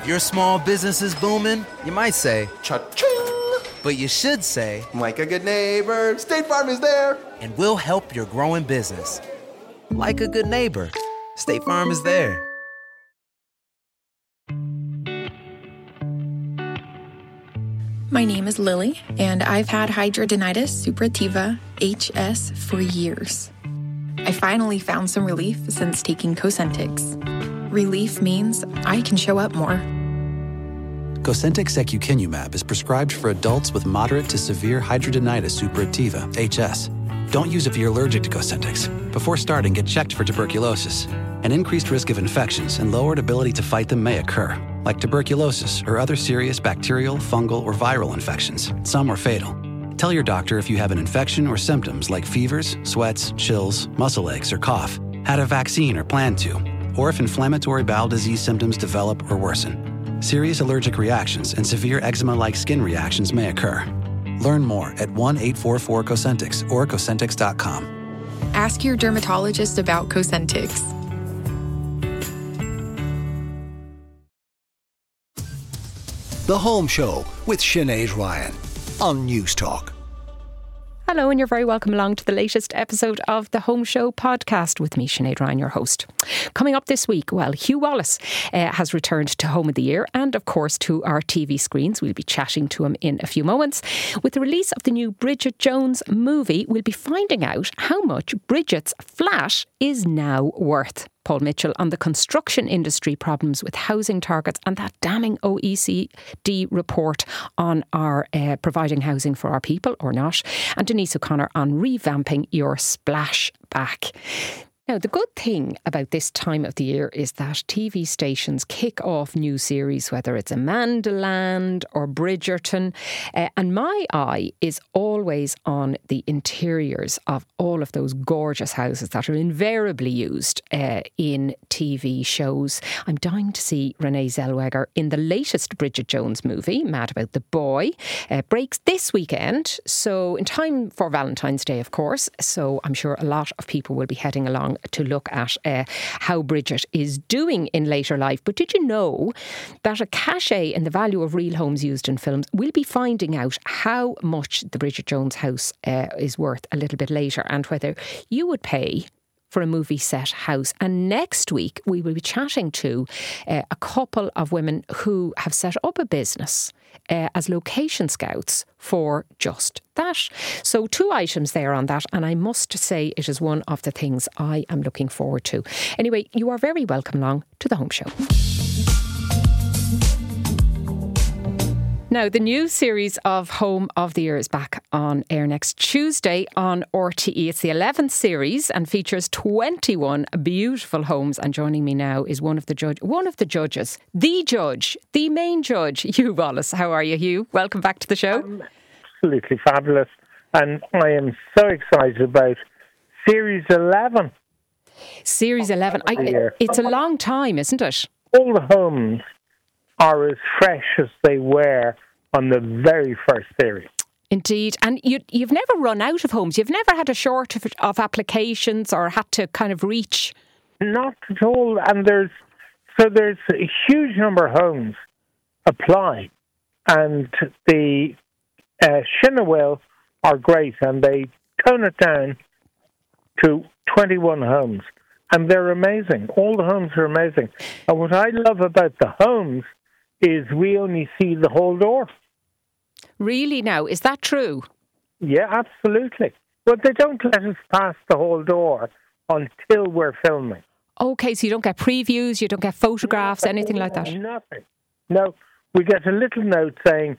If your small business is booming, you might say, Cha-ching! But you should say, like a good neighbor, State Farm is there. And we'll help your growing business. Like a good neighbor, State Farm is there. My name is Lily, and I've had hidradenitis suppurativa, HS, for years. I finally found some relief since taking Cosentyx. Relief means I can show up more. Cosentyx secukinumab is prescribed for adults with moderate to severe hidradenitis suppurativa, HS. Don't use if you're allergic to Cosentyx. Before starting, get checked for tuberculosis. An increased risk of infections and lowered ability to fight them may occur, like tuberculosis or other serious bacterial, fungal, or viral infections. Some are fatal. Tell your doctor if you have an infection or symptoms like fevers, sweats, chills, muscle aches, or cough, had a vaccine or plan to, or if inflammatory bowel disease symptoms develop or worsen. Serious allergic reactions and severe eczema-like skin reactions may occur. Learn more at 1-844-COSENTYX or Cosentyx.com. Ask your dermatologist about Cosentyx. The Home Show with Sinead Ryan on News Talk. Hello, and you're very welcome along to the latest episode of the Home Show podcast with me, Sinead Ryan, your host. Coming up this week, well, Hugh Wallace has returned to Home of the Year and, of course, to our TV screens. We'll be chatting to him in a few moments. With the release of the new Bridget Jones movie, we'll be finding out how much Bridget's flat is now worth. Paul Mitchell on the construction industry problems with housing targets and that damning OECD report on our providing housing for our people or not. And Denise O'Connor on revamping your splashback. Now, the good thing about this time of the year is that TV stations kick off new series, whether it's Amandaland or Bridgerton, and my eye is always on the interiors of all of those gorgeous houses that are invariably used in TV shows. I'm dying to see Renee Zellweger in the latest Bridget Jones movie, Mad About the Boy. Breaks this weekend, so in time for Valentine's Day, of course, so I'm sure a lot of people will be heading along to look at how Bridget is doing in later life. But did you know that a cachet in the value of real homes used in films? We'll be finding out how much the Bridget Jones house is worth a little bit later and whether you would pay for a movie set house. And next week we will be chatting to a couple of women who have set up a business as location scouts for just that. So 2 items there on that, and I must say it is one of the things I am looking forward to. Anyway, you are very welcome along to the Home Show. Now, the new series of Home of the Year is back on air next Tuesday on RTE. It's the 11th series and features 21 beautiful homes. And joining me now is one of the judges, the main judge, Hugh Wallace. How are you, Hugh? Welcome back to the show. Absolutely fabulous. And I am so excited about Series 11. Series 11. It's a long time, isn't it? All the homes are as fresh as they were on the very first series. Indeed. And you've never run out of homes. You've never had a shortage of applications or had to kind of reach. Not at all. And there's a huge number of homes apply. And the Shinawil are great, and they tone it down to 21 homes. And they're amazing. All the homes are amazing. And what I love about the homes is we only see the whole door. Really now? Is that true? Yeah, absolutely. But they don't let us pass the whole door until we're filming. Okay, so you don't get previews, you don't get photographs, anything like that? Nothing. No, we get a little note saying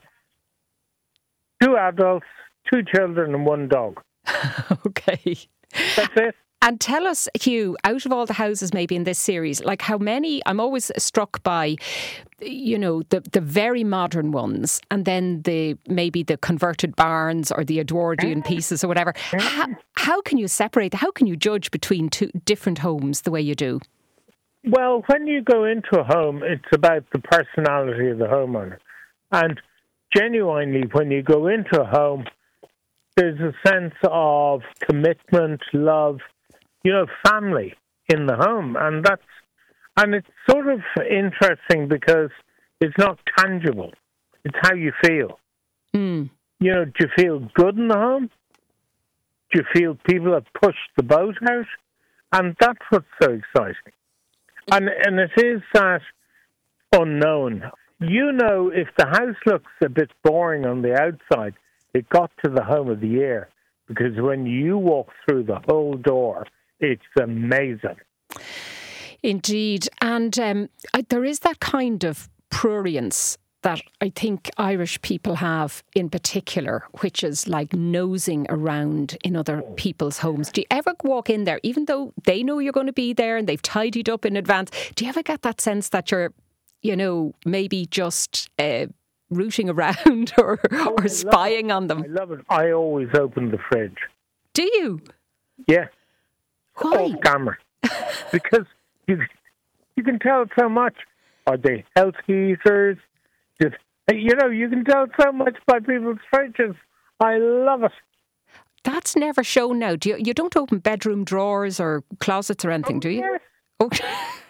2 adults, 2 children and 1 dog. Okay. That's it. And tell us, Hugh, out of all the houses maybe in this series, like how many, I'm always struck by, you know, the very modern ones and then maybe the converted barns or the Edwardian pieces or whatever. How can you separate, how can you judge between 2 different homes the way you do? Well, when you go into a home, it's about the personality of the homeowner. And genuinely, when you go into a home, there's a sense of commitment, love, you know, family in the home. And it's sort of interesting because It's not tangible. It's how you feel. Mm. You know, do you feel good in the home? Do you feel people have pushed the boat out? And that's what's so exciting. And it is that unknown. You know, if the house looks a bit boring on the outside, it got to the home of the year. Because when you walk through the whole door, it's amazing. Indeed. And there is that kind of prurience that I think Irish people have in particular, which is like nosing around in other people's homes. Do you ever walk in there, even though they know you're going to be there and they've tidied up in advance, do you ever get that sense that you're, you know, maybe just rooting around or spying on them? I love it. I always open the fridge. Do you? Yeah. Why? Off camera. Because you can tell so much. Are they health users? You know, you can tell so much by people's fridges. I love it. That's never shown now. You don't open bedroom drawers or closets or anything, do you? Yes. Okay.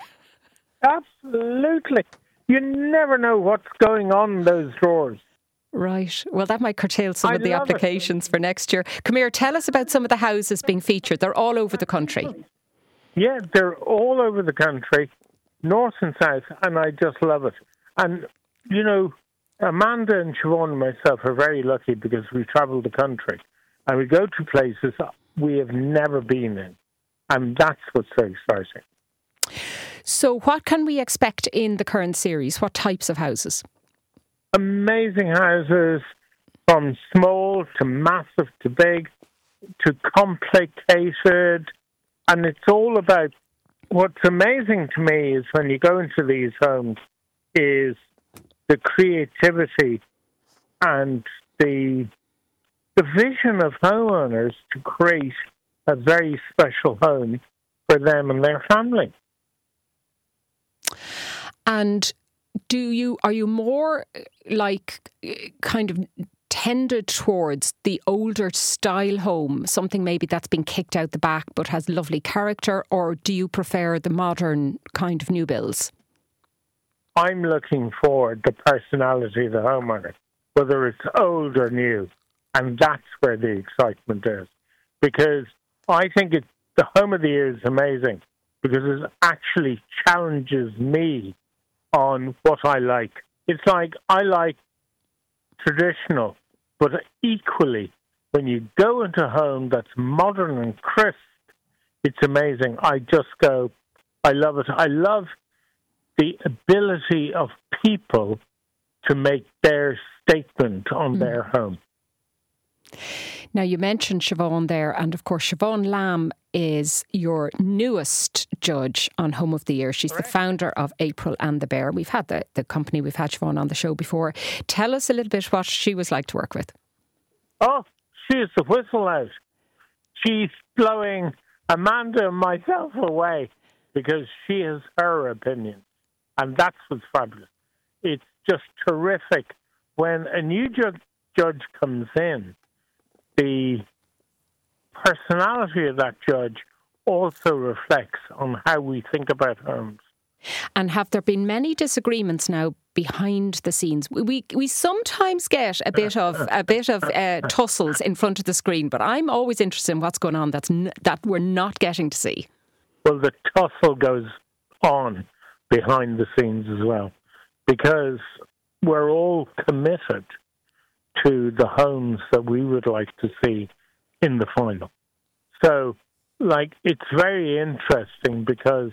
Absolutely. You never know what's going on in those drawers. Right. Well, that might curtail some I of the love applications for next year. Come here, tell us about some of the houses being featured. They're all over the country. Yeah, they're all over the country, north and south, and I just love it. And, you know, Amanda and Siobhan and myself are very lucky because we travel the country and we go to places we have never been in. And that's what's so exciting. So what can we expect in the current series? What types of houses? Amazing houses, from small to massive to big to complicated. And it's all about, what's amazing to me is when you go into these homes is the creativity and the vision of homeowners to create a very special home for them and their family. And are you more like kind of tended towards the older style home, something maybe that's been kicked out the back but has lovely character, or do you prefer the modern kind of new builds? I'm looking for the personality of the homeowner, whether it's old or new, and that's where the excitement is. Because I think the home of the year is amazing because it actually challenges me on what I like. It's like I like traditional, but equally, when you go into a home that's modern and crisp, it's amazing. I just go, I love it. I love the ability of people to make their statement on their home. Now, you mentioned Siobhan there, and of course, Siobhan Lamb is your newest judge on Home of the Year. She's the founder of April and the Bear. We've had the company, we've had Siobhan on the show before. Tell us a little bit what she was like to work with. Oh, she is the whistle out. She's blowing Amanda and myself away because she has her opinion. And that's what's fabulous. It's just terrific when a new judge comes in. The personality of that judge also reflects on how we think about homes. And have there been many disagreements now behind the scenes? We sometimes get a bit of tussles in front of the screen, but I'm always interested in what's going on that we're not getting to see. Well, the tussle goes on behind the scenes as well, because we're all committed to the homes that we would like to see in the final. So, it's very interesting because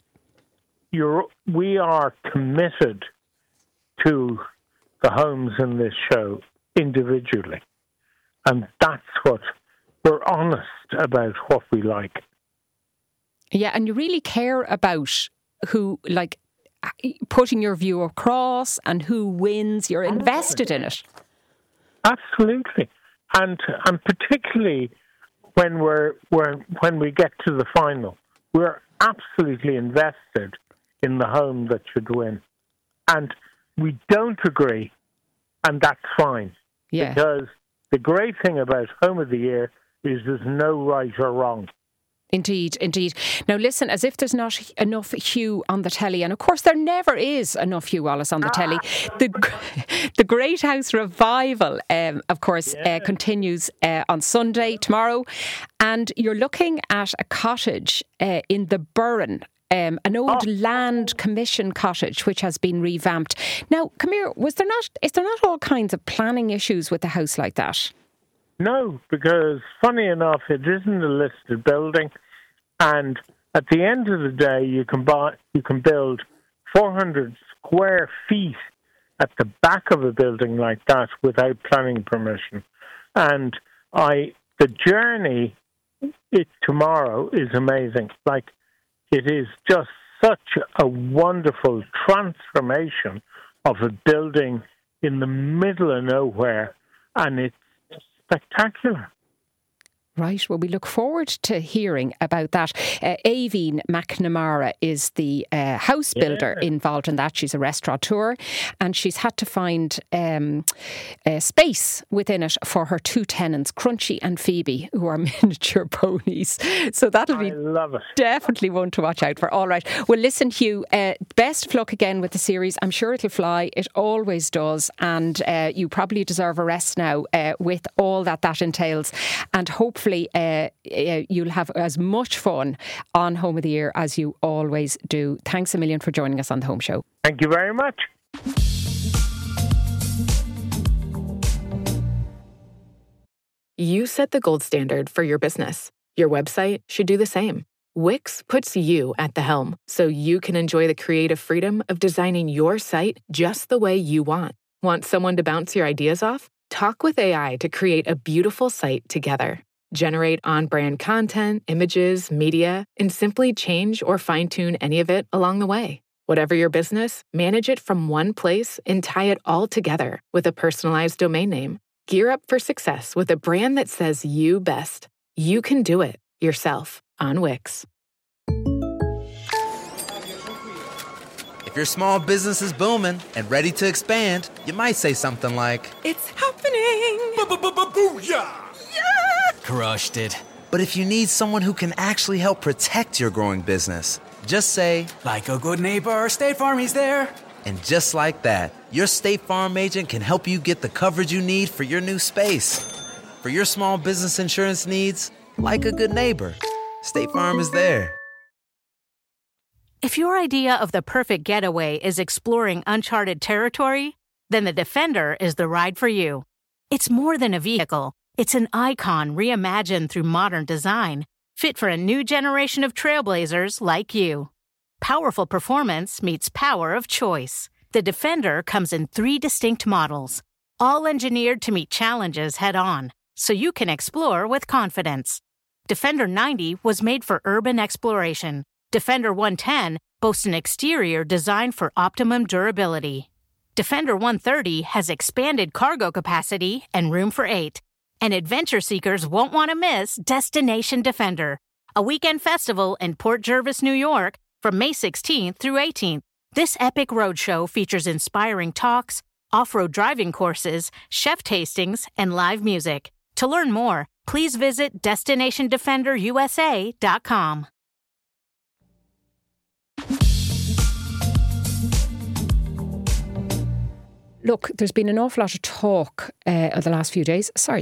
we are committed to the homes in this show individually. And that's what we're honest about what we like. Yeah, and you really care about who, putting your view across and who wins. You're invested in it. Absolutely. And particularly when we get to the final, we're absolutely invested in the home that should win. And we don't agree, and that's fine. Yeah. Because the great thing about Home of the Year is there's no right or wrong. Indeed, indeed. Now listen, as if there's not enough Hugh on the telly, and of course there never is enough Hugh Wallace on the telly. The Great House Revival, of course, continues on Sunday, tomorrow, and you're looking at a cottage in the Burren. An old land commission cottage which has been revamped. Now, come here, is there not all kinds of planning issues with a house like that? No, because funny enough, it isn't a listed building, and at the end of the day, you can build 400 square feet at the back of a building like that without planning permission. And the journey tomorrow is amazing. Like, it is just such a wonderful transformation of a building in the middle of nowhere, and it's spectacular. Right, well, we look forward to hearing about that. Aoibhinn McNamara is the house builder involved in that. She's a restaurateur, and she's had to find space within it for her two tenants, Crunchy and Phoebe, who are miniature ponies. So that'll be definitely one to watch out for. All right. Well, listen, Hugh, best of luck again with the series. I'm sure it'll fly. It always does. And you probably deserve a rest now with all that entails. And hopefully you'll have as much fun on Home of the Year as you always do. Thanks a million for joining us on The Home Show. Thank you very much. You set the gold standard for your business. Your website should do the same. Wix puts you at the helm so you can enjoy the creative freedom of designing your site just the way you want. Want someone to bounce your ideas off? Talk with AI to create a beautiful site together. Generate on-brand content, images, media, and simply change or fine-tune any of it along the way. Whatever your business, manage it from one place and tie it all together with a personalized domain name. Gear up for success with a brand that says you best. You can do it yourself on Wix. If your small business is booming and ready to expand, you might say something like, "It's happening! Booyah! Yeah! Crushed it." But if you need someone who can actually help protect your growing business, just say, "Like a good neighbor, State Farm is there." And just like that, your State Farm agent can help you get the coverage you need for your new space. For your small business insurance needs, like a good neighbor, State Farm is there. If your idea of the perfect getaway is exploring uncharted territory, then the Defender is the ride for you. It's more than a vehicle. It's an icon reimagined through modern design, fit for a new generation of trailblazers like you. Powerful performance meets power of choice. The Defender comes in 3 distinct models, all engineered to meet challenges head-on, so you can explore with confidence. Defender 90 was made for urban exploration. Defender 110 boasts an exterior designed for optimum durability. Defender 130 has expanded cargo capacity and room for 8. And adventure seekers won't want to miss Destination Defender, a weekend festival in Port Jervis, New York, from May 16th through 18th. This epic roadshow features inspiring talks, off-road driving courses, chef tastings, and live music. To learn more, please visit DestinationDefenderUSA.com. Look, there's been an awful lot of talk the last few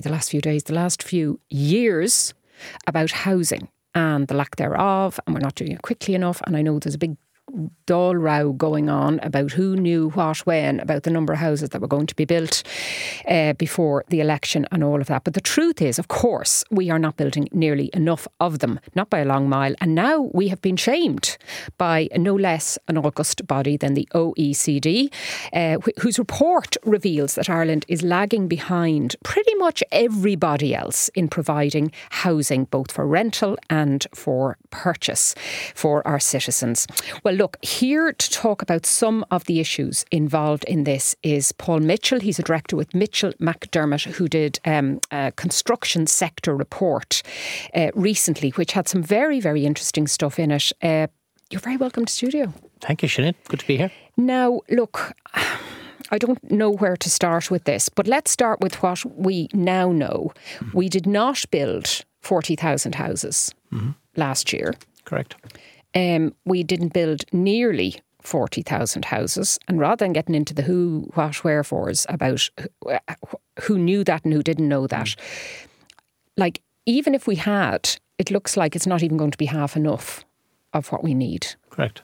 years about housing and the lack thereof, and we're not doing it quickly enough. And I know there's a big dull row going on about who knew what when about the number of houses that were going to be built before the election and all of that. But the truth is, of course, we are not building nearly enough of them, not by a long mile. And now we have been shamed by no less an august body than the OECD, whose report reveals that Ireland is lagging behind pretty much everybody else in providing housing, both for rental and for purchase for our citizens. Well, look, here to talk about some of the issues involved in this is Paul Mitchell. He's a director with Mitchell McDermott, who did a construction sector report recently, which had some very, very interesting stuff in it. You're very welcome to studio. Thank you, Sinead. Good to be here. Now, look, I don't know where to start with this, but let's start with what we now know. We did not build 40,000 houses. last year. Correct. We didn't build nearly 40,000 houses. And rather than getting into the who, what, wherefores about who knew that and who didn't know that, like, even if we had, it looks like it's not even going to be half enough of what we need. Correct.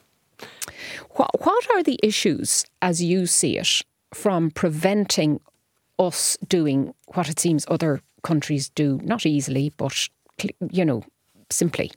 What are the issues, as you see it, from preventing us doing what it seems other countries do, not easily, but, simply?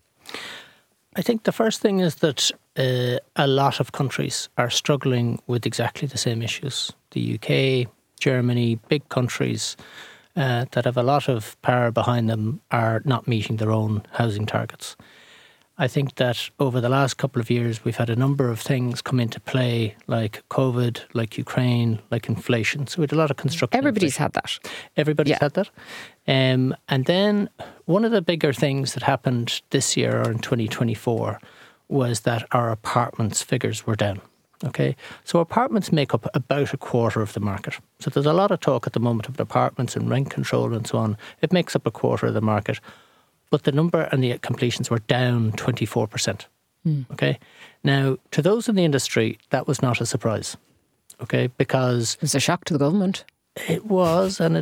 I think the first thing is that a lot of countries are struggling with exactly the same issues. The UK, Germany, big countries that have a lot of power behind them are not meeting their own housing targets. I think that over the last couple of years, we've had a number of things come into play, like COVID, like Ukraine, like inflation. So we had a lot of construction. Everybody's had that. Everybody's had that. And then one of the bigger things that happened this year or in 2024 was that our apartments figures were down. Okay, so apartments make up about a quarter of the market. So there's a lot of talk at the moment about apartments and rent control and so on. It makes up a quarter of the market. But the number and the completions were down 24%. Okay. Now, to those in the industry, that was not a surprise. Okay, because it was a shock to the government. It was, and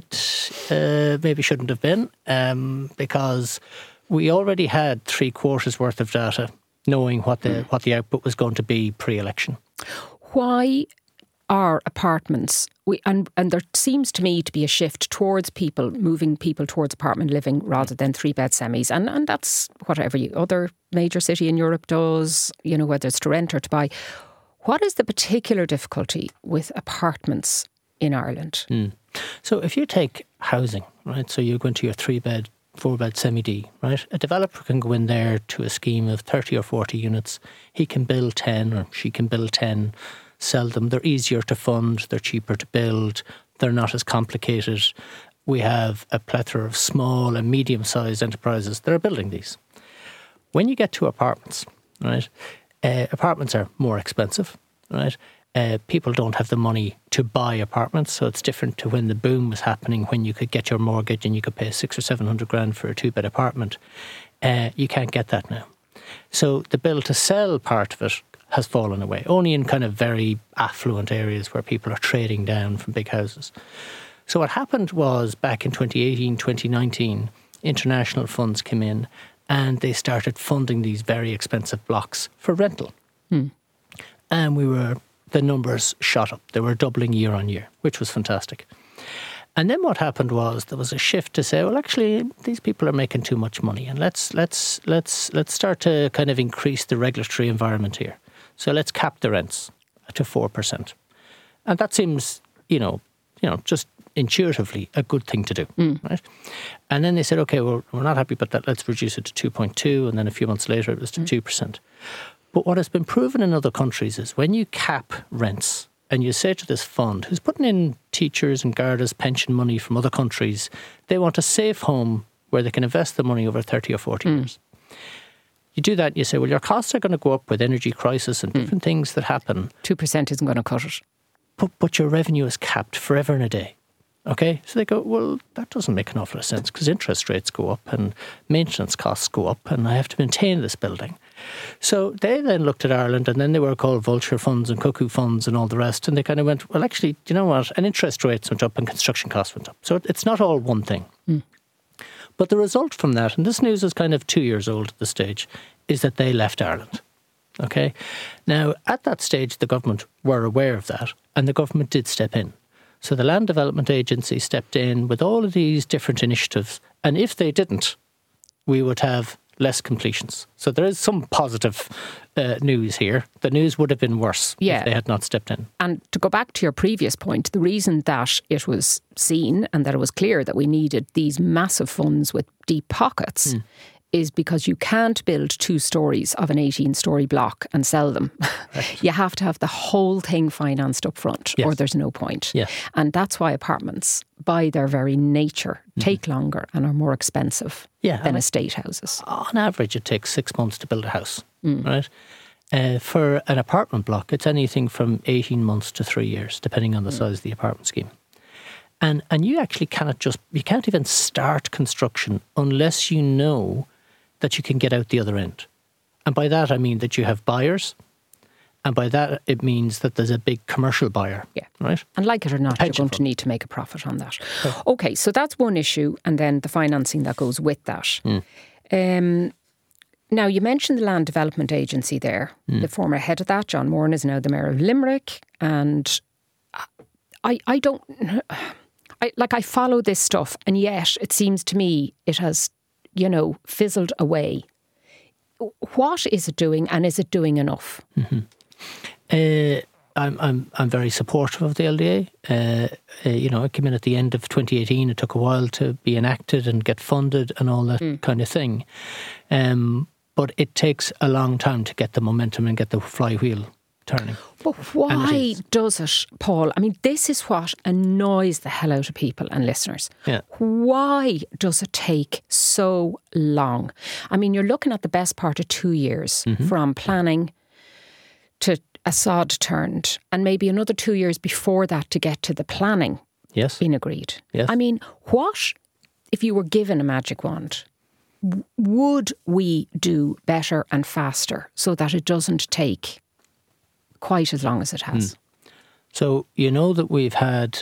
it maybe shouldn't have been, because we already had 3 quarters worth of data, knowing what the output was going to be pre-election. Why are apartments, and there seems to me to be a shift towards moving people towards apartment living rather than 3-bed semis, and that's what every other major city in Europe does, whether it's to rent or to buy. What is the particular difficulty with apartments in Ireland? So if you take housing, right, so you go into your 3-bed, 4-bed semi-D, right, a developer can go in there to a scheme of 30 or 40 units. He can build 10 or she can build 10, sell them. They're easier to fund, they're cheaper to build, they're not as complicated. We have a plethora of small and medium-sized enterprises that are building these. When you get to apartments, right, apartments are more expensive, right? People don't have the money to buy apartments, so it's different to when the boom was happening, when you could get your mortgage and you could pay 600 or 700 grand for a 2-bed apartment. You can't get that now. So the build to sell part of it has fallen away, only in kind of very affluent areas where people are trading down from big houses. So what happened was back in 2018, 2019, international funds came in and they started funding these very expensive blocks for rental. And the numbers shot up. They were doubling year on year, which was fantastic. And then what happened was there was a shift to say, well, actually, these people are making too much money, and let's start to kind of increase the regulatory environment here. So let's cap the rents to 4%. And that seems, just intuitively a good thing to do, right? And then they said, okay, well, we're not happy about that. Let's reduce it to 2.2. And then a few months later, it was to 2%. But what has been proven in other countries is when you cap rents and you say to this fund, who's putting in teachers and Garda's pension money from other countries, they want a safe home where they can invest the money over 30 or 40 years. You do that, you say, well, your costs are going to go up with energy crisis and different things that happen. 2% isn't going to cut it. But your revenue is capped forever and a day. Okay, so they go, well, that doesn't make an awful lot of sense because interest rates go up and maintenance costs go up and I have to maintain this building. So they then looked at Ireland, and then they were called vulture funds and cuckoo funds and all the rest, and they kind of went, well, actually, do you know what? And interest rates went up and construction costs went up. So it's not all one thing. But the result from that, and this news is kind of 2 years old at this stage, is that they left Ireland. Okay? Now, at that stage, the government were aware of that, and the government did step in. So the Land Development Agency stepped in with all of these different initiatives. And if they didn't, we would have less completions. So there is some positive news here. The news would have been worse if they had not stepped in. And to go back to your previous point, the reason that it was seen and that it was clear that we needed these massive funds with deep pockets is because you can't build 2 stories of an 18-storey block and sell them. Right. You have to have the whole thing financed up front or there's no point. Yeah. And that's why apartments, by their very nature, take longer and are more expensive than estate houses. On average, it takes 6 months to build a house, right? For an apartment block, it's anything from 18 months to 3 years, depending on the size of the apartment scheme. And you actually you can't even start construction unless you know that you can get out the other end. And by that, I mean that you have buyers. And by that, it means that there's a big commercial buyer. Yeah. Right? And like it or not, you're going to need to make a profit on that. Okay, so that's one issue. And then the financing that goes with that. Now, you mentioned the Land Development Agency there. The former head of that, John Moran, is now the Mayor of Limerick. And I don't... I follow this stuff, and yet it seems to me it has, fizzled away. What is it doing, and is it doing enough? I'm very supportive of the LDA. It came in at the end of 2018. It took a while to be enacted and get funded and all that kind of thing. But it takes a long time to get the momentum and get the flywheel turning. But why does it, Paul? I mean, this is what annoys the hell out of people and listeners. Yeah. Why does it take so long? I mean, you're looking at the best part of 2 years from planning to a sod turned, and maybe another 2 years before that to get to the planning being agreed. Yes. I mean, what if you were given a magic wand? Would we do better and faster so that it doesn't take quite as long as it has? So you know that we've had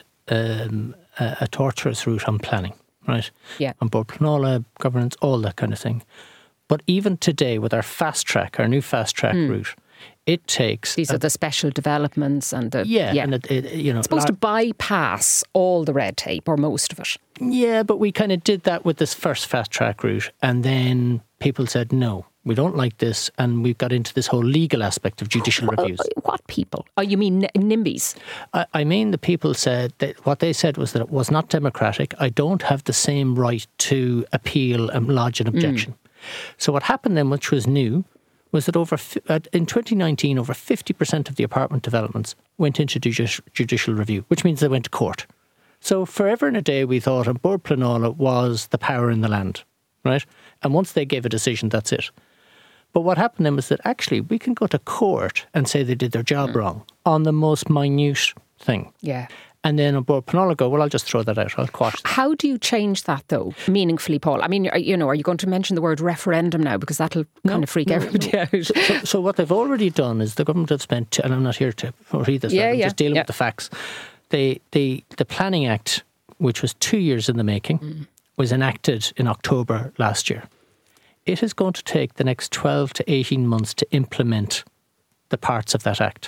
a torturous route on planning, right? Yeah. On board Pleanála, governance, all that kind of thing. But even today with our fast track, our new fast track route, it takes... These are the special developments and the... And it's supposed to bypass all the red tape, or most of it. Yeah, but we kind of did that with this first fast track route, and then people said, no, we don't like this, and we got into this whole legal aspect of judicial reviews. What people? Oh, you mean NIMBYs? I mean the people said that what they said was that it was not democratic. I don't have the same right to appeal and lodge an objection. So what happened then, which was new, was that in 2019, over 50% of the apartment developments went into judicial review, which means they went to court. So forever and a day we thought An Bord Pleanála was the power in the land, right? And once they gave a decision, that's it. But what happened then was that actually we can go to court and say they did their job wrong on the most minute thing. Yeah. And then An Bord Pleanála go, well, I'll just throw that out. I'll quash that. How do you change that, though, meaningfully, Paul? I mean, are you going to mention the word referendum now? Because that'll kind of freak everybody out. So what they've already done is the government have spent, and I'm not here to read this, I'm just dealing with the facts. The Planning Act, which was 2 years in the making, was enacted in October last year. It is going to take the next 12 to 18 months to implement the parts of that act.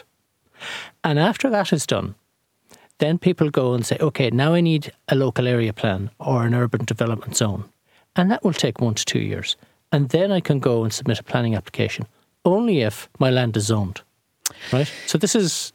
And after that is done, then people go and say, OK, now I need a local area plan or an urban development zone. And that will take 1 to 2 years. And then I can go and submit a planning application, only if my land is zoned. Right? So this is...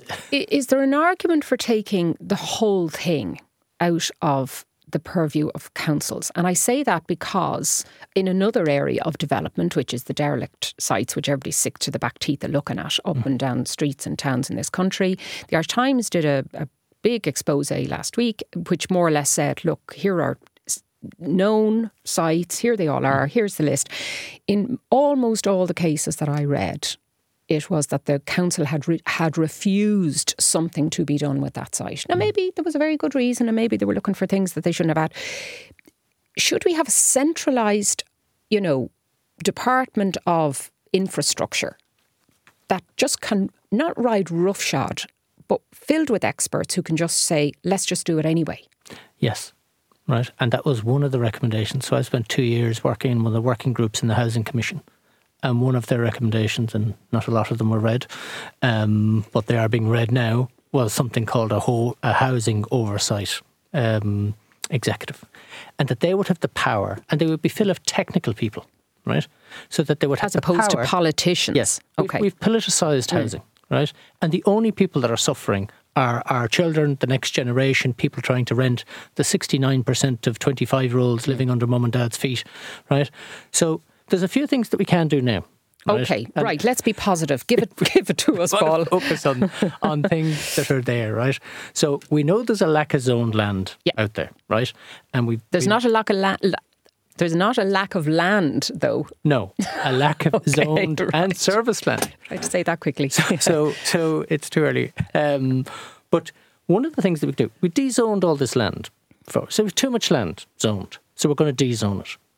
Is there an argument for taking the whole thing out of the purview of councils? And I say that because in another area of development, which is the derelict sites, which everybody's sick to the back teeth of looking at up and down streets and towns in this country, the Irish Times did a big expose last week, which more or less said, look, here are known sites, here they all are, here's the list. In almost all the cases that I read, it was that the council had refused something to be done with that site. Now, maybe there was a very good reason, and maybe they were looking for things that they shouldn't have had. Should we have a centralised, department of infrastructure that just can not ride roughshod, but filled with experts who can just say, let's just do it anyway? Yes, right. And that was one of the recommendations. So I spent 2 years working in one of the working groups in the Housing Commission. And one of their recommendations, and not a lot of them were read, but they are being read now, was something called a housing oversight executive. And that they would have the power, and they would be full of technical people, right? So that they would have as opposed to politicians. Yes. Okay. We've politicised housing, right? And the only people that are suffering are our children, the next generation, people trying to rent, the 69% of 25-year-olds living under mum and dad's feet, right? So there's a few things that we can do now. Right? Okay, right. Let's be positive. Give it to us, Paul. Focus on things that are there, right? So we know there's a lack of zoned land out there, right? And there's not a lack of land. There's not a lack of land, though. No, a lack of zoned and service land. Try to say that quickly. So it's too early. But one of the things that we do, we de-zoned all this land. So there's too much land zoned. So we're going to de-zone it. Right?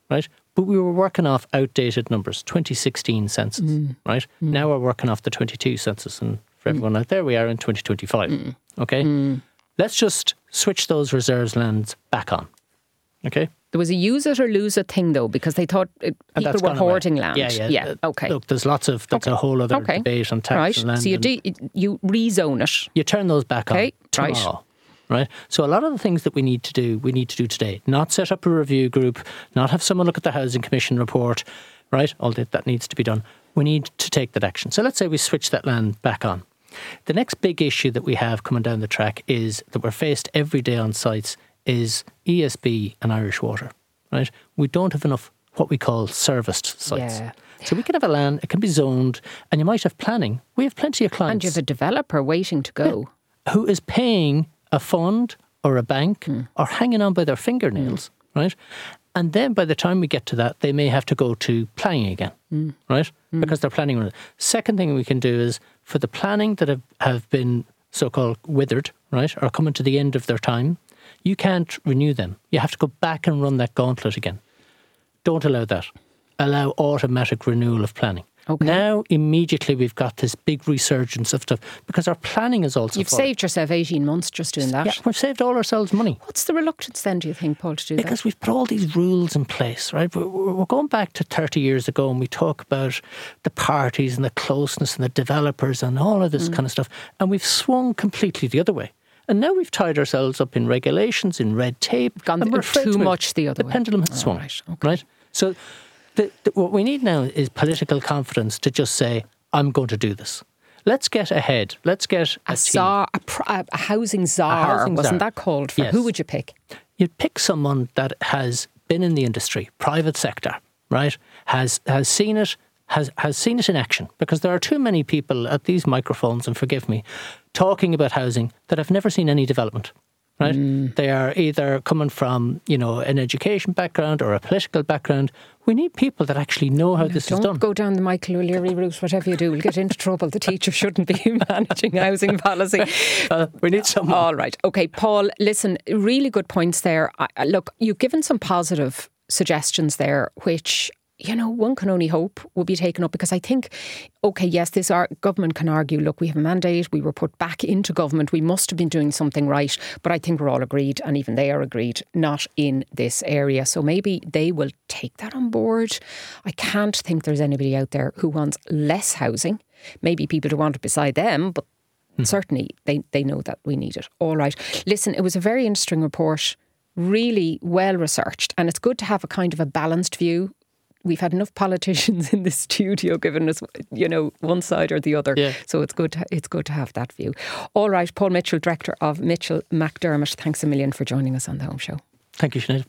But we were working off outdated numbers, 2016 census, right? Now we're working off the 22 census. And for everyone out there, we are in 2025. Okay? Let's just switch those reserves lands back on. Okay? There was a use it or lose it thing, though, because they thought people were hoarding land. Yeah. Okay. Look, there's lots of, that's a whole other debate on tax and land. So you rezone it. You turn those back on tomorrow. Right. So a lot of the things that we need to do today. Not set up a review group, not have someone look at the Housing Commission report, right? All that needs to be done. We need to take that action. So let's say we switch that land back on. The next big issue that we have coming down the track is that we're faced every day on sites is ESB and Irish Water, right? We don't have enough what we call serviced sites. Yeah. So we can have a land, it can be zoned, and you might have planning. We have plenty of clients. And you have a developer waiting to go. Yeah, who is paying a fund or a bank or hanging on by their fingernails, right? And then by the time we get to that, they may have to go to planning again, right? Because they're planning on it. Second thing we can do is for the planning that have been so-called withered, right, or coming to the end of their time, you can't renew them. You have to go back and run that gauntlet again. Don't allow that. Allow automatic renewal of planning. Okay. Now, immediately, we've got this big resurgence of stuff because our planning is also You've saved yourself 18 months just doing that. Yeah, we've saved all ourselves money. What's the reluctance then, do you think, Paul, to do that? Because we've put all these rules in place, right? We're going back to 30 years ago and we talk about the parties and the closeness and the developers and all of this kind of stuff. And we've swung completely the other way. And now we've tied ourselves up in regulations, in red tape. Gone too much the other way. The pendulum has swung, right? So what we need now is political confidence to just say, I'm going to do this. Let's get ahead. Let's get a housing czar. Wasn't that called for? Yes. Who would you pick? You'd pick someone that has been in the industry, private sector, right? Has seen it, has seen it in action. Because there are too many people at these microphones, and forgive me, talking about housing that have never seen any development. Right? They are either coming from, an education background or a political background. We need people that actually know how this is done. Don't go down the Michael O'Leary route, whatever you do. We'll get into trouble. The teacher shouldn't be managing housing policy. We need someone. All right. Okay, Paul, listen, really good points there. Look, you've given some positive suggestions there, which one can only hope will be taken up, because I think, okay, yes, government can argue, look, we have a mandate, we were put back into government, we must have been doing something right, but I think we're all agreed, and even they are agreed, not in this area. So maybe they will take that on board. I can't think there's anybody out there who wants less housing. Maybe people who want it beside them, but certainly they know that we need it. All right. Listen, it was a very interesting report, really well researched, and it's good to have a kind of a balanced view. We've had enough politicians in the studio giving us, one side or the other. Yeah. So it's good to have that view. All right, Paul Mitchell, Director of Mitchell McDermott, thanks a million for joining us on The Home Show. Thank you, Sinead.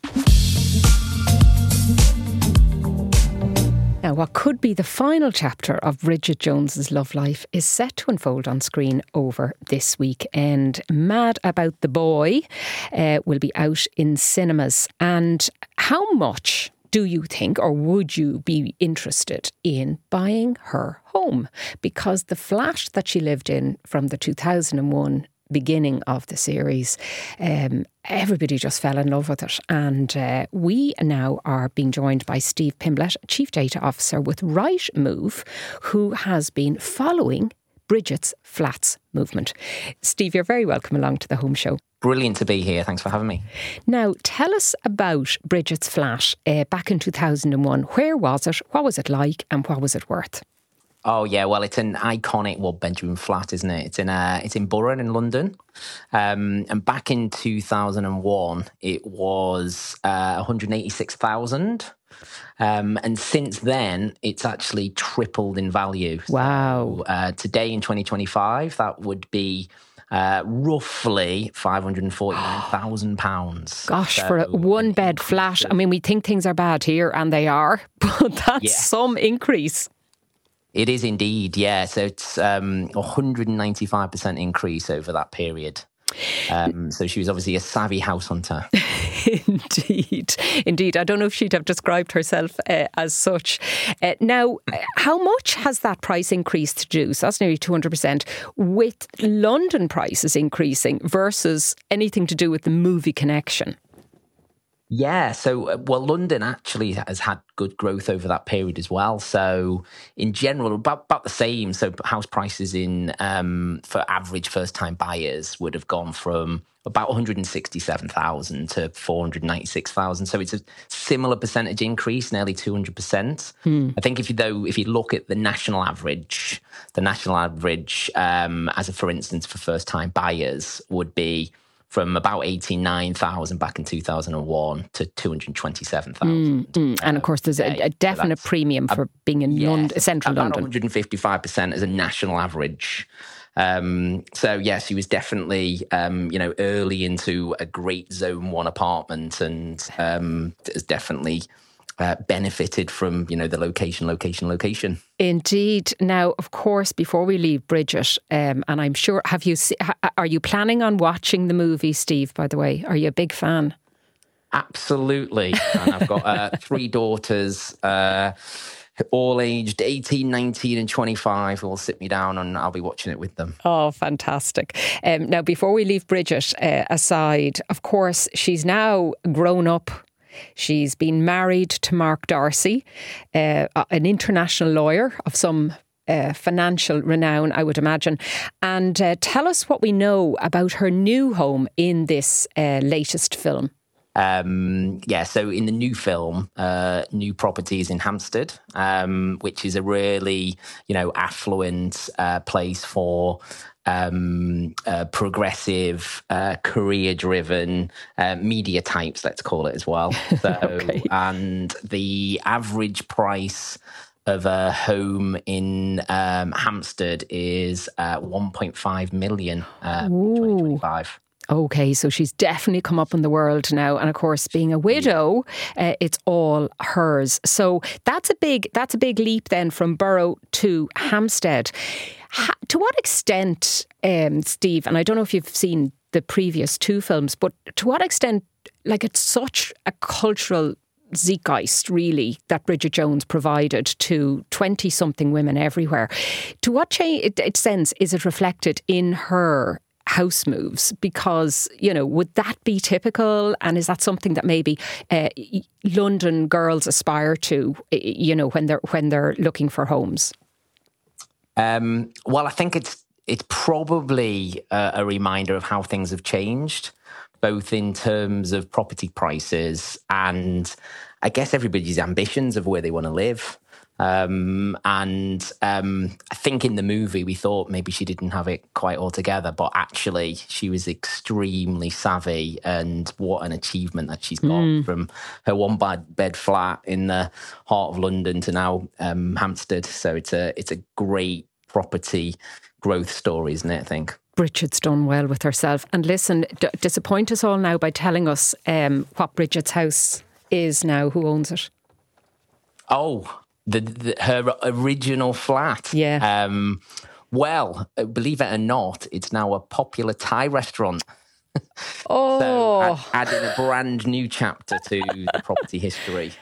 Now, what could be the final chapter of Bridget Jones's love life is set to unfold on screen over this weekend. Mad About the Boy will be out in cinemas. And how much do you think, or would you be interested in buying her home? Because the flat that she lived in from the 2001 beginning of the series, everybody just fell in love with it. And we now are being joined by Steve Pimblett, Chief Data Officer with Rightmove, who has been following Bridget's flats movement. Steve, you're very welcome along to The Home Show. Brilliant to be here. Thanks for having me. Now, tell us about Bridget's flat back in 2001. Where was it? What was it like? And what was it worth? Oh, yeah. Well, it's an iconic one-bedroom flat, isn't it? It's in Borough in London. And back in 2001, it was 186,000. And since then, it's actually tripled in value. Wow. So, today in 2025, that would be roughly £549,000. Gosh, so, for a one-bed flat. I mean, we think things are bad here, and they are, but that's some increase. It is indeed, yeah. So it's 195% increase over that period. So she was obviously a savvy house hunter. Indeed. I don't know if she'd have described herself as such. Now, how much has that price increased to do? So that's nearly 200%, with London prices increasing versus anything to do with the movie connection. Yeah, so London actually has had good growth over that period as well. So in general, about the same. So house prices in for average first-time buyers would have gone from about 167,000 to 496,000. So it's a similar percentage increase, nearly 200%. I think if you look at the national average, as a for instance for first-time buyers would be from about 89,000 back in 2001 to 227,000. And of course, there's a definite premium for being in central London. 155% as a national average. So yes, she was definitely, early into a great Zone 1 apartment and has definitely benefited from, the location. Indeed. Now, of course, before we leave Bridget, and I'm sure, are you planning on watching the movie, Steve, by the way? Are you a big fan? Absolutely. And I've got 3 daughters, all aged 18, 19 and 25 who will sit me down and I'll be watching it with them. Oh, fantastic. Now, before we leave Bridget aside, of course, she's now grown up. She's been married to Mark Darcy, an international lawyer of some financial renown, I would imagine. And tell us what we know about her new home in this latest film. So in the new film, New Properties in Hampstead, which is a really, affluent place for progressive, career-driven media types, let's call it as well. So, okay. And the average price of a home in Hampstead is 1.5 million in 2025. Okay, so she's definitely come up in the world now, and of course, being a widow, it's all hers. So that's a big leap then from Borough to Hampstead. To what extent, Steve? And I don't know if you've seen the previous 2 films, but to what extent, it's such a cultural zeitgeist, really, that Bridget Jones provided to 20-something women everywhere. To what sense is it reflected in her house moves? Because, would that be typical? And is that something that maybe London girls aspire to, when they're looking for homes? Well, I think it's probably a reminder of how things have changed, both in terms of property prices and I guess everybody's ambitions of where they want to live. I think in the movie we thought maybe she didn't have it quite all together, but actually she was extremely savvy, and what an achievement that she's got from her 1-bed flat in the heart of London to now Hampstead. So it's a great property growth story, isn't it, I think? Bridget's done well with herself. And listen, disappoint us all now by telling us what Bridget's house is now. Who owns it? Oh, her original flat. Yeah. Well, believe it or not, it's now a popular Thai restaurant. Oh. So adding a brand new chapter to the property history.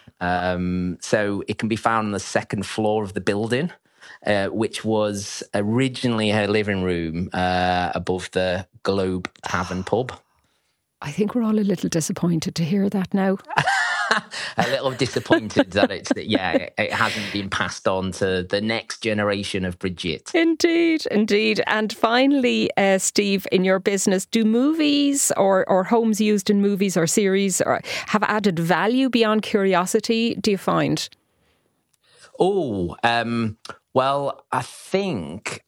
So it can be found on the 2nd floor of the building, which was originally her living room above the Globe Tavern pub. I think we're all a little disappointed to hear that now. A little disappointed that it hasn't been passed on to the next generation of Bridget. Indeed. And finally, Steve, in your business, do movies or homes used in movies or series have added value beyond curiosity, do you find? Well, I think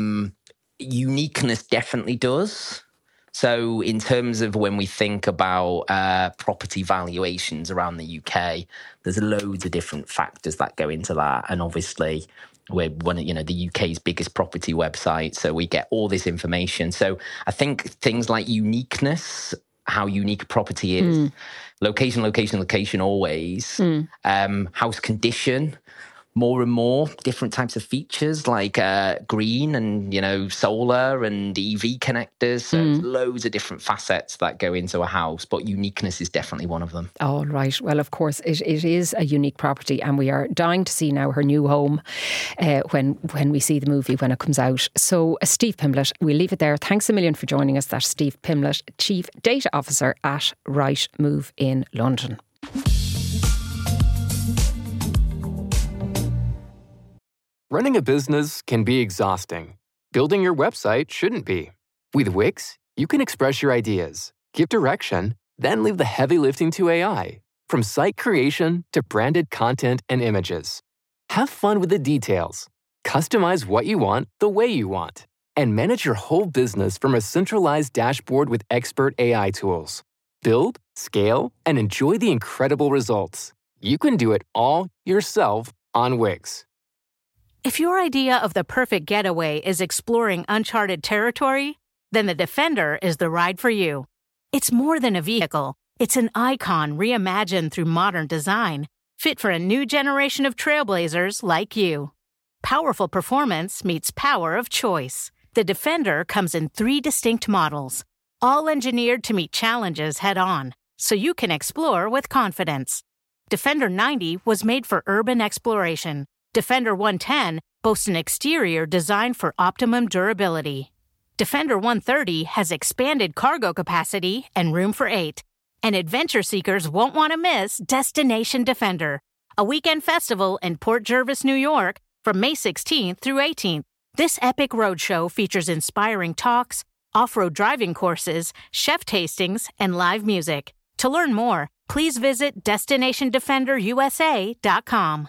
uniqueness definitely does. So in terms of when we think about property valuations around the UK, there's loads of different factors that go into that. And obviously, we're one of the UK's biggest property website, so we get all this information. So I think things like uniqueness, how unique a property is, location always, house condition, more and more different types of features like green and, solar and EV connectors. So there's loads of different facets that go into a house, but uniqueness is definitely one of them. All right. Well, of course, it is a unique property, and we are dying to see now her new home when we see the movie when it comes out. So, Steve Pimblett, we'll leave it there. Thanks a million for joining us. That's Steve Pimblett, Chief Data Officer at Rightmove in London. Running a business can be exhausting. Building your website shouldn't be. With Wix, you can express your ideas, give direction, then leave the heavy lifting to AI. From site creation to branded content and images. Have fun with the details. Customize what you want the way you want. And manage your whole business from a centralized dashboard with expert AI tools. Build, scale, and enjoy the incredible results. You can do it all yourself on Wix. If your idea of the perfect getaway is exploring uncharted territory, then the Defender is the ride for you. It's more than a vehicle. It's an icon reimagined through modern design, fit for a new generation of trailblazers like you. Powerful performance meets power of choice. The Defender comes in 3 distinct models, all engineered to meet challenges head-on, so you can explore with confidence. Defender 90 was made for urban exploration. Defender 110 boasts an exterior designed for optimum durability. Defender 130 has expanded cargo capacity and room for 8. And adventure seekers won't want to miss Destination Defender, a weekend festival in Port Jervis, New York, from May 16th through 18th. This epic roadshow features inspiring talks, off-road driving courses, chef tastings, and live music. To learn more, please visit DestinationDefenderUSA.com.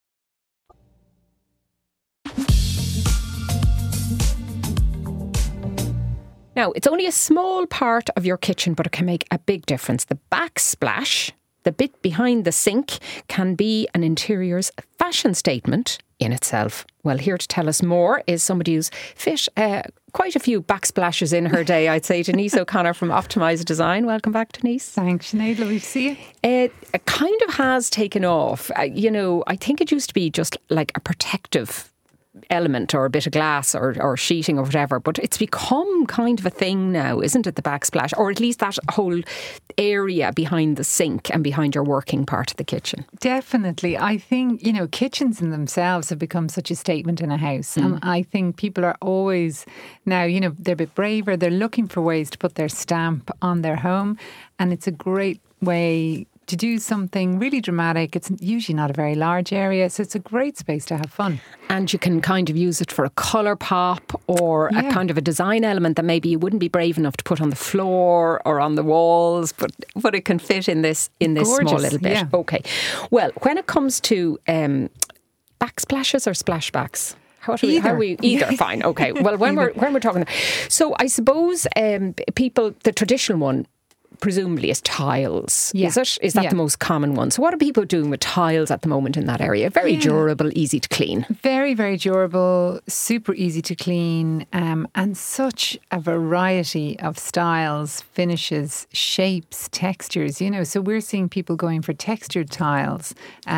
Now, it's only a small part of your kitchen, but it can make a big difference. The backsplash, the bit behind the sink, can be an interior's fashion statement in itself. Well, here to tell us more is somebody who's fit quite a few backsplashes in her day, I'd say. Denise O'Connor from Optimise Design. Welcome back, Denise. Thanks, Sinead. Lovely to see you. It kind of has taken off. I think it used to be just like a protective element or a bit of glass or sheeting or whatever, but it's become kind of a thing now, isn't it, the backsplash, or at least that whole area behind the sink and behind your working part of the kitchen? Definitely. I think, kitchens in themselves have become such a statement in a house. And I think people are always now, they're a bit braver, they're looking for ways to put their stamp on their home, and it's a great way to do something really dramatic. It's usually not a very large area, so it's a great space to have fun. And you can kind of use it for a colour pop or a kind of a design element that maybe you wouldn't be brave enough to put on the floor or on the walls, but it can fit in this Gorgeous, small little bit. Yeah. Okay. Well, when it comes to backsplashes or splashbacks? Either. Fine. Okay. Well, when we're talking, so I suppose people, the traditional one presumably is tiles. Yeah. Is it? Is that the most common one? So what are people doing with tiles at the moment in that area? Very durable, easy to clean. Very, very durable, super easy to clean, and such a variety of styles, finishes, shapes, textures, So we're seeing people going for textured tiles,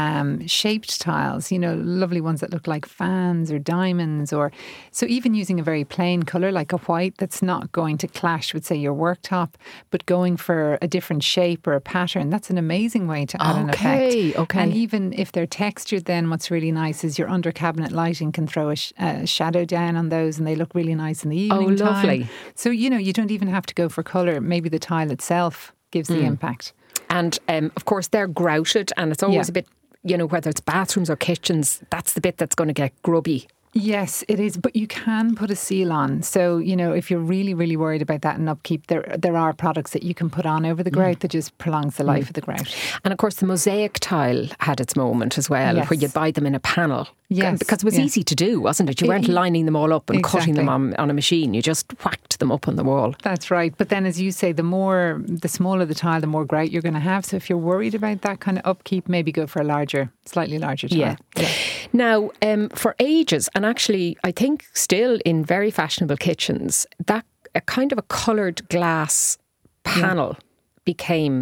shaped tiles, lovely ones that look like fans or diamonds, or so even using a very plain colour like a white that's not going to clash with, say, your worktop, but going for a different shape or a pattern. That's an amazing way to add an effect. Okay. And even if they're textured, then what's really nice is your under cabinet lighting can throw a shadow down on those, and they look really nice in the evening time. Lovely. So, you don't even have to go for colour. Maybe the tile itself gives the impact. And of course, they're grouted, and it's always a bit, whether it's bathrooms or kitchens, that's the bit that's going to get grubby. Yes, it is. But you can put a seal on. So, if you're really, really worried about that and upkeep, there are products that you can put on over the grout that just prolongs the life of the grout. And of course, the mosaic tile had its moment as well, where you'd buy them in a panel. Yes. Because it was easy to do, wasn't it? You weren't lining them all up and cutting them on a machine. You just whacked them up on the wall. That's right. But then, as you say, the smaller the tile, the more grout you're going to have. So if you're worried about that kind of upkeep, maybe go for a slightly larger tile. Yeah. Now, for ages, and actually I think still in very fashionable kitchens, that a kind of a coloured glass panel became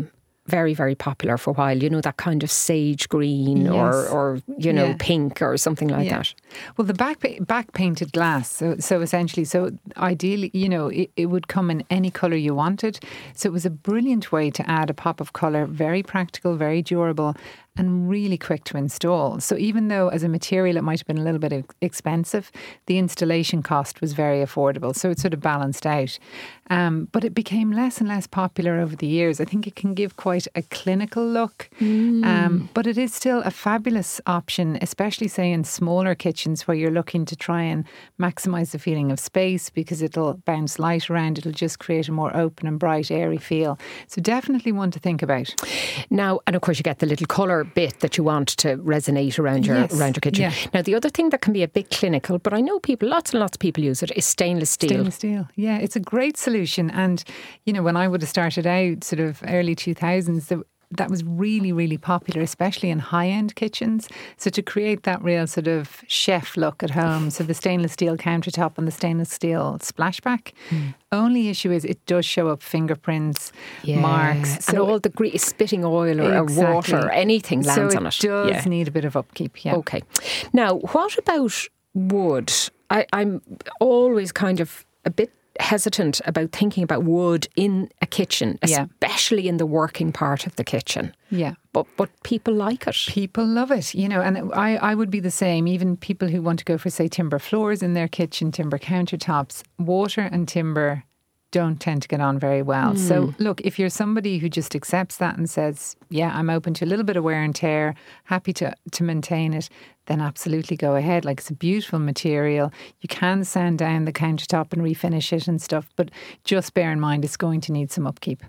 very, very popular for a while. You know, that kind of sage green or you know, pink or something like that. Well, the back painted glass. So essentially, ideally, you know, it would come in any colour you wanted. So it was a brilliant way to add a pop of colour. Very practical, very durable, and really quick to install. So even though as a material it might have been a little bit expensive, the installation cost was very affordable. So it sort of balanced out. But it became less and less popular over the years. I think it can give quite a clinical look. But it is still a fabulous option, especially say in smaller kitchens where you're looking to try and maximise the feeling of space, because it'll bounce light around. It'll just create a more open and bright, airy feel. So definitely one to think about. Now, and of course you get the little colour bit that you want to resonate around your kitchen. Yeah. Now, the other thing that can be a bit clinical, but I know lots and lots of people use it, is stainless steel. Stainless steel, yeah, it's a great solution. And you know, when I would have started out, sort of early 2000s, that was really, really popular, especially in high-end kitchens. So to create that real sort of chef look at home, so the stainless steel countertop and the stainless steel splashback. Only issue is it does show up fingerprints, marks. So and all the spitting oil or water or anything lands on it. So it does need a bit of upkeep, Okay. Now, what about wood? I'm always kind of a bit hesitant about thinking about wood in a kitchen, especially in the working part of the kitchen. Yeah. But people like it. People love it, you know, and I would be the same. Even people who want to go for, say, timber floors in their kitchen, timber countertops, water and timber don't tend to get on very well. So look, if you're somebody who just accepts that and says, yeah, I'm open to a little bit of wear and tear, happy to maintain it, then absolutely go ahead. Like, it's a beautiful material. You can sand down the countertop and refinish it and stuff, but just bear in mind it's going to need some upkeep.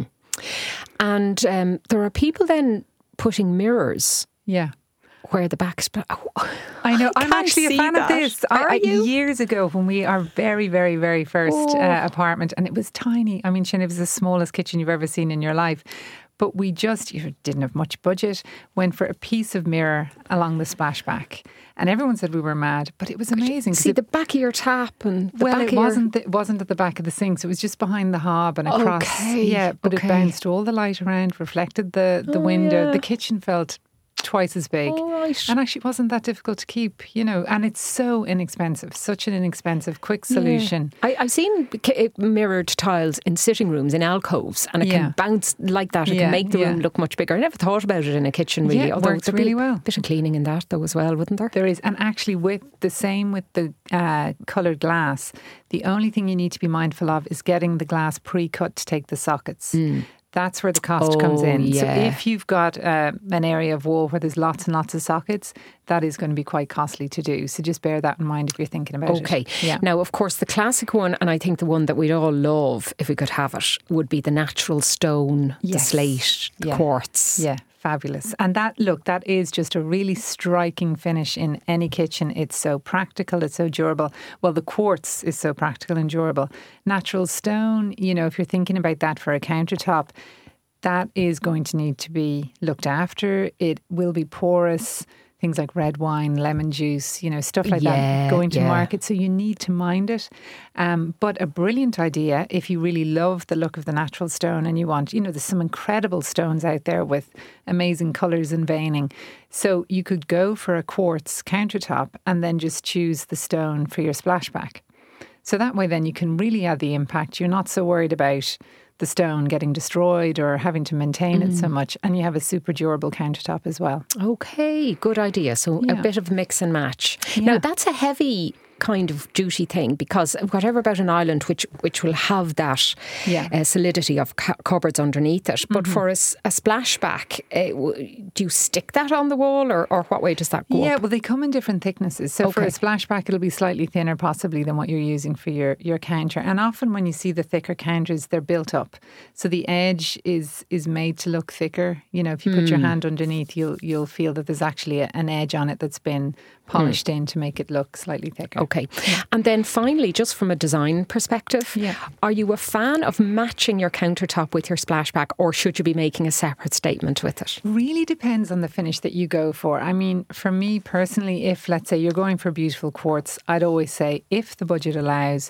And there are people then putting mirrors. Yeah. Where the back's... I know. I'm actually a fan of this. Are you? Years ago, when we our very, very, very first apartment, and it was tiny. I mean, Sinead, it was the smallest kitchen you've ever seen in your life. But we just didn't have much budget, went for a piece of mirror along the splashback. And everyone said we were mad, but it was amazing. See the back of your tap and the back it wasn't. It wasn't at the back of the sink, so it was just behind the hob and across. But it bounced all the light around, reflected the window. Yeah. The kitchen felt twice as big, and actually wasn't that difficult to keep, you know, and it's so inexpensive, such an inexpensive, quick solution. I've seen mirrored tiles in sitting rooms, in alcoves, and it can bounce like that. It can make the room look much bigger. I never thought about it in a kitchen, really. Although it works really well. A bit of cleaning in that though as well, wouldn't there? There is, and actually with the coloured glass, the only thing you need to be mindful of is getting the glass pre-cut to take the sockets. That's where the cost comes in. Yeah. So if you've got an area of wall where there's lots and lots of sockets, that is going to be quite costly to do. So just bear that in mind if you're thinking about it. Okay. Now, of course, the classic one, and I think the one that we'd all love if we could have it, would be the natural stone, the slate, the quartz. Yeah. Fabulous. And that is just a really striking finish in any kitchen. It's so practical, it's so durable. Well, the quartz is so practical and durable. Natural stone, you know, if you're thinking about that for a countertop, that is going to need to be looked after. It will be porous. Things like red wine, lemon juice, you know, stuff like that going to market. So you need to mind it. But a brilliant idea if you really love the look of the natural stone and you want, you know, there's some incredible stones out there with amazing colours and veining. So you could go for a quartz countertop and then just choose the stone for your splashback. So that way then you can really add the impact. You're not so worried about the stone getting destroyed or having to maintain it so much, and you have a super durable countertop as well. Okay, good idea. So a bit of mix and match. Now that's a heavy kind of duty thing, because whatever about an island which will have that solidity of cupboards underneath it, but for a splashback, do you stick that on the wall or what way does that go up? Well, they come in different thicknesses. So for a splashback it'll be slightly thinner possibly than what you're using for your counter, and often when you see the thicker counters they're built up, so the edge is made to look thicker. You know, if you put your hand underneath you'll feel that there's actually an edge on it that's been polished in to make it look slightly thicker. Okay. And then finally, just from a design perspective, are you a fan of matching your countertop with your splashback, or should you be making a separate statement with it? Really depends on the finish that you go for. I mean, for me personally, if let's say you're going for beautiful quartz, I'd always say if the budget allows,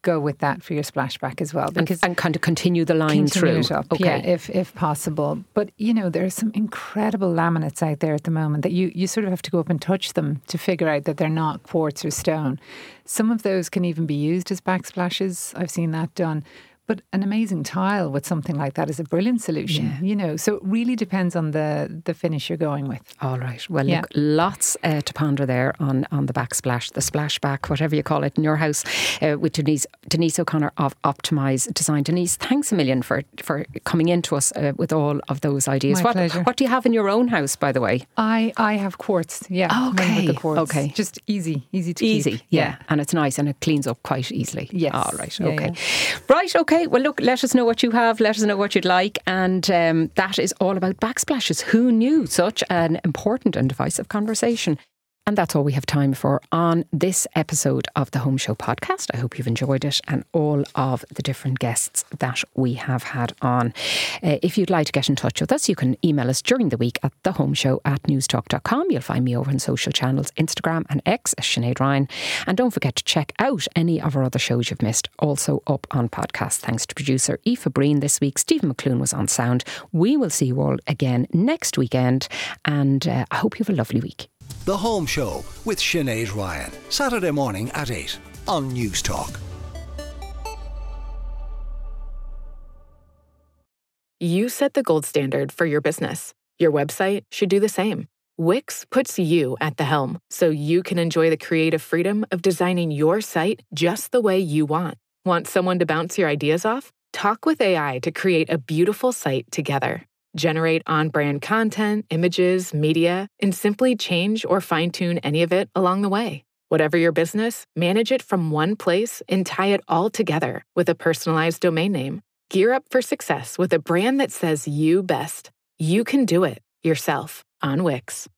go with that for your splashback as well. Because and kind of continue the line through. It up, okay. Yeah, if possible. But, you know, there are some incredible laminates out there at the moment that you sort of have to go up and touch them to figure out that they're not quartz or stone. Some of those can even be used as backsplashes. I've seen that done. But an amazing tile with something like that is a brilliant solution, you know. So it really depends on the finish you're going with. All right. Well, look, lots to ponder there on the backsplash, the splashback, whatever you call it in your house, with Denise O'Connor of Optimize Design. Denise, thanks a million for coming in to us with all of those ideas. My pleasure. What do you have in your own house, by the way? I have quartz, Okay. With the quartz. Okay. Just easy to keep. Easy, yeah. And it's nice and it cleans up quite easily. Yes. All right, Yeah, okay. Right, okay. Well, look, let us know what you have. Let us know what you'd like. And that is all about backsplashes. Who knew such an important and divisive conversation? And that's all we have time for on this episode of the Home Show podcast. I hope you've enjoyed it and all of the different guests that we have had on. If you'd like to get in touch with us, you can email us during the week at thehomeshow@newstalk.com. You'll find me over on social channels, Instagram and X as Sinead Ryan. And don't forget to check out any of our other shows you've missed, also up on podcast. Thanks to producer Aoife Breen this week. Stephen McClune was on sound. We will see you all again next weekend. And I hope you have a lovely week. The Home Show with Sinead Ryan. Saturday morning at 8 on Newstalk. You set the gold standard for your business. Your website should do the same. Wix puts you at the helm so you can enjoy the creative freedom of designing your site just the way you want. Want someone to bounce your ideas off? Talk with AI to create a beautiful site together. Generate on-brand content, images, media, and simply change or fine-tune any of it along the way. Whatever your business, manage it from one place and tie it all together with a personalized domain name. Gear up for success with a brand that says you best. You can do it yourself on Wix.